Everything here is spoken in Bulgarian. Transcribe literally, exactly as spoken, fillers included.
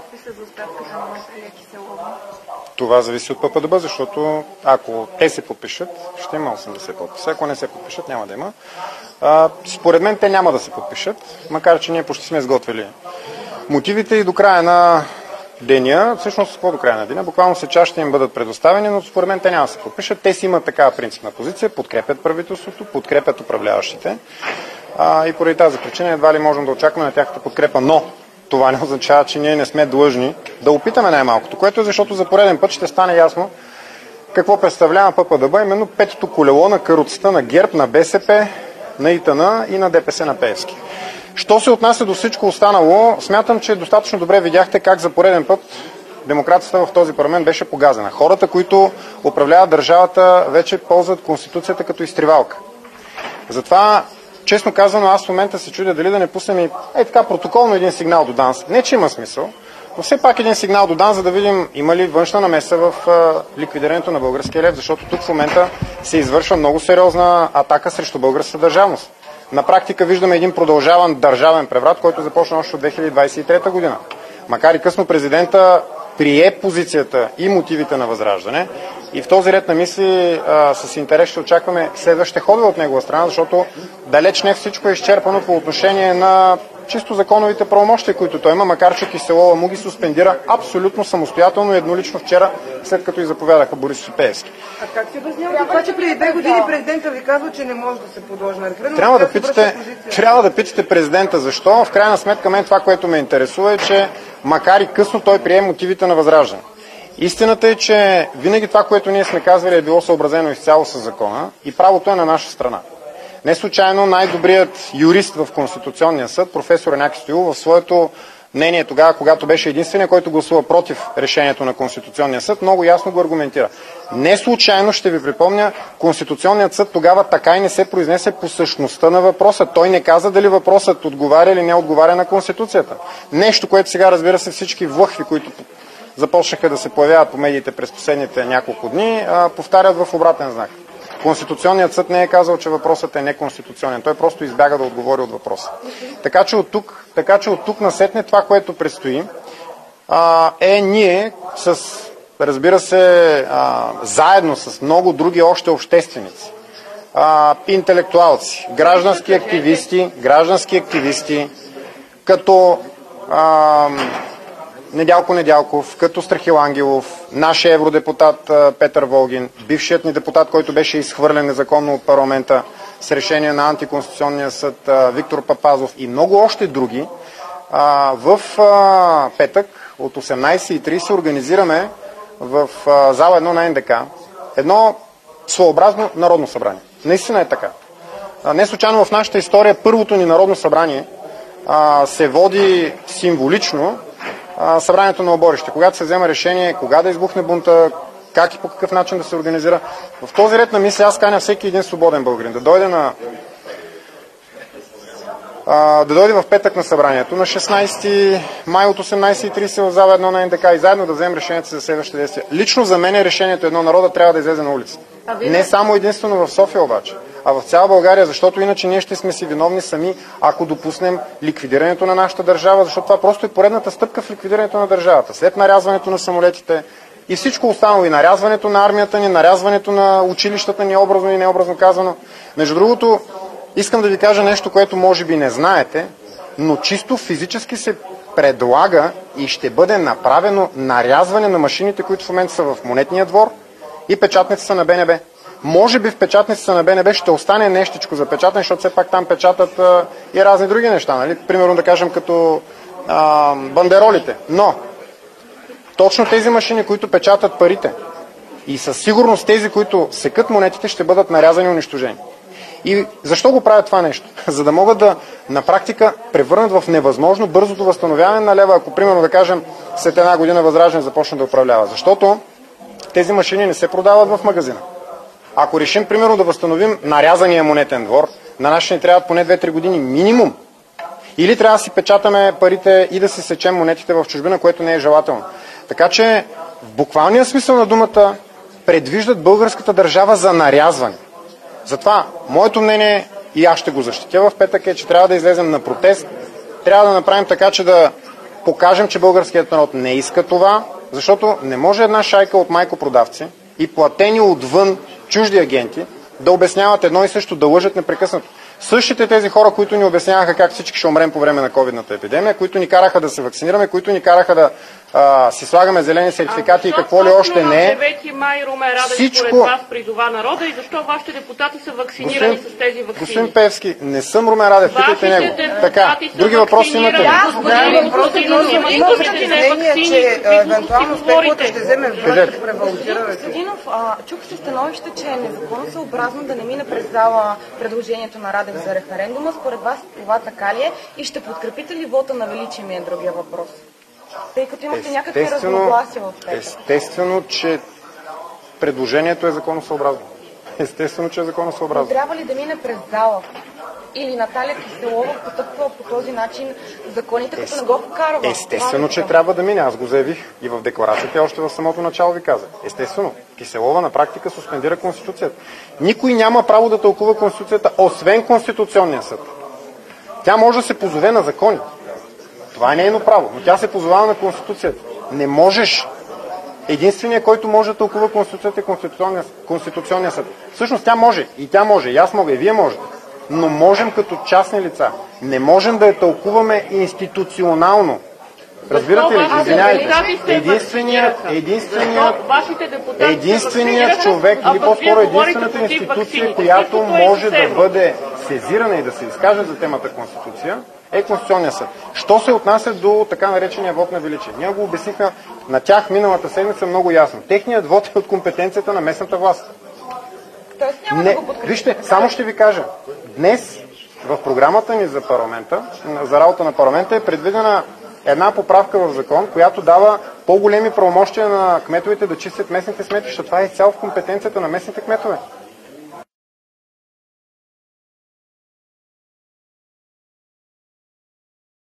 подписат за оставката на Наталия Киселова? Това зависи от ППДБ, защото ако те се подпишат, ще има осемдесет подписа. Ако не се подпишат, няма да има. А, според мен те няма да се подпишат, макар че ние почти сме изготвили мотивите и до края на деня, всъщност какво до края на деня, буквално се час ще им бъдат предоставени, но според мен те няма да се подпишат. Те си имат такава принципна позиция, подкрепят правителството, подкрепят управляващите а, и поради тази причина едва ли можем да очакваме на тяхната подкрепа, но това не означава, че ние не сме длъжни да опитаме най-малкото, което е защото за пореден път ще стане ясно какво представлява ППДБ, именно петото колело на каруцата на ГЕРБ, на БСП, на ИТН и на ДПС на Пеевски. Що се отнася до всичко останало, смятам, че достатъчно добре видяхте как за пореден път демокрацията в този парламент беше погазена. Хората, които управляват държавата, вече ползват Конституцията като изтривалка. Затова, честно казано, аз в момента се чудя дали да не пуснем и е така протоколно един сигнал до ДАНС. Не, че има смисъл, но все пак един сигнал до ДАНС, за да видим има ли външна намеса в а, ликвидирането на българския лев, защото тук в момента се извършва много сериозна атака срещу българската държавност. На практика виждаме един продължаван държавен преврат, който започна още от две хиляди двадесет и трета година. Макар и късно президента прие позицията и мотивите на Възраждане и в този ред на мисли а, с интерес ще очакваме следващите ходове от негова страна, защото далеч не всичко е изчерпано по отношение на чисто законовите правомощия, които той има, макар че Киселова му ги суспендира абсолютно самостоятелно и еднолично вчера, след като и заповядаха Борис и Пеевски. А как си обяснявате това, че преди две години президента ви казва, че не може да се подложи на референдум? Трябва да питате, трябва да питате президента защо. В крайна сметка мен това, което ме интересува е, че макар и късно той прие мотивите на Възраждане. Истината е, че винаги това, което ние сме казвали, е било съобразено изцяло с закона и правото е на наша страна. Не случайно най-добрият юрист в Конституционния съд, професор Янаки Стоилов, в своето мнение тогава, когато беше единствения, който гласува против решението на Конституционния съд, много ясно го аргументира. Не случайно, ще ви припомня, Конституционният съд тогава така и не се произнесе по същността на въпроса. Той не каза дали въпросът отговаря или не отговаря на Конституцията. Нещо, което сега, разбира се, всички влъхви, които започнаха да се появяват по медиите през последните няколко дни, повтарят в обратен знак. Конституционният съд не е казал, че въпросът е неконституционен. Той просто избяга да отговори от въпроса. Така че от тук, така че от тук насетне това, което предстои, а, е ние с, разбира се, а, заедно с много други още общественици, а, интелектуалци, граждански активисти, граждански активисти, като а, Недялко Недялков, като Страхил Ангелов, нашия евродепутат Петър Волгин, бившият ни депутат, който беше изхвърлен незаконно от парламента с решение на антиконституционния съд Виктор Папазов и много още други, в петък от осемнадесет и тридесет организираме в зала едно на Ен Де Ка едно своеобразно народно събрание. Наистина е така. Не случайно в нашата история първото ни народно събрание се води символично събранието на оборище, когато се взема решение кога да избухне бунта, как и по какъв начин да се организира. В този ред на мисли аз каня всеки един свободен българин да дойде на а, да дойде в петък на събранието на шестнадесети май от осемнадесет и тридесет в зала едно на Ен Де Ка и заедно да вземем решението за следващите действия. Лично за мен решението едно народа трябва да излезе на улица. Не само единствено в София обаче, а в цяла България, защото иначе ние ще сме си виновни сами, ако допуснем ликвидирането на нашата държава, защото това просто е поредната стъпка в ликвидирането на държавата. След нарязването на самолетите и всичко останало, и нарязването на армията ни, нарязването на училищата ни, образно и необразно казано. Между другото, искам да ви кажа нещо, което може би не знаете, но чисто физически се предлага и ще бъде направено нарязване на машините, които в момента са в Монетния двор и печатницата на Б Н Б. Може би в печатницата на Б Н Б ще остане нещичко за печатане, защото все пак там печатат а, и разни други неща, нали? Примерно да кажем като а, бандеролите. Но точно тези машини, които печатат парите и със сигурност тези, които секат монетите, ще бъдат нарязани и унищожени. И защо го правят това нещо? За да могат да на практика превърнат в невъзможно бързото възстановяване на лева, ако примерно да кажем след една година Възраждане започне да управлява. Защото тези машини не се продават в магазина. Ако решим, примерно, да възстановим нарязания монетен двор, на нас ще ни трябва поне две-три години минимум. Или трябва да си печатаме парите и да си сечем монетите в чужбина, което не е желателно. Така че, в буквалния смисъл на думата, предвиждат българската държава за нарязване. Затова, моето мнение, и аз ще го защитя в петък, е, че трябва да излезем на протест, трябва да направим така, че да покажем, че българският народ не иска това, защото не може една шайка от майкопродавци и платени отвън чужди агенти да обясняват едно и също, да лъжат непрекъснато. Същите тези хора, които ни обясняваха как всички ще умрем по време на ковидната епидемия, които ни караха да се вакцинираме, които ни караха да а, си слагаме зелени сертификати и какво ли още не е. девети май Румен Радев Всичко... според вас призова народа и защо вашите депутати са вакцинирани господин, с тези вакцини? Господин Певски, не съм Румен Радев, питайте него. Така, други въпроси имате ли? Да, въпросът има, има притеснение, че евентуално спекулата ще вземе връх при превалутирането. Костадинов, чух се становище, че е незаконосъобразно да не мине през зала предложението на Радев за референдума. Според вас това така ли е? И ще подкрепите ли вота на величие, ми е другия въпрос? Тъй като имахте някакви разногласия в петък. Естествено, че предложението е законосъобразно. Естествено, че е законосъобразно. Но трябва ли да мине през зала? Или Наталия Киселова потъпва по този начин законите, като не го покарва? Естествено, че трябва да мине. Аз го заявих и в декларацията, още в самото начало ви казах. Естествено, Киселова на практика суспендира Конституцията. Никой няма право да тълкува Конституцията, освен Конституционния съд. Тя може да се позове на закони. Това е нейно право, но тя се позовава на Конституцията. Не можеш. Единственият, който може да тълкува Конституцията е Конституционния, Конституционния съд. Всъщност тя може. И тя може. И аз мога. И вие можете. Но можем като частни лица. Не можем да я тълкуваме институционално. Разбирате ли? Извинявайте. Единственият, единственият, единственият човек, или по-скоро единствената институция, която може да бъде сезирана и да се изкаже за темата Конституция, е Конституционния съд. Що се отнася до така наречения вод на величие? Ние го обяснихме на тях миналата седмица много ясно. Техният вод е от компетенцията на местната власт. Не, вижте, само ще ви кажа. Днес в програмата ни за парламента, за работа на парламента е предвидена една поправка в закон, която дава по-големи правомощия на кметовете да чистят местните сметища. Това е изцяло в компетенцията на местните кметове.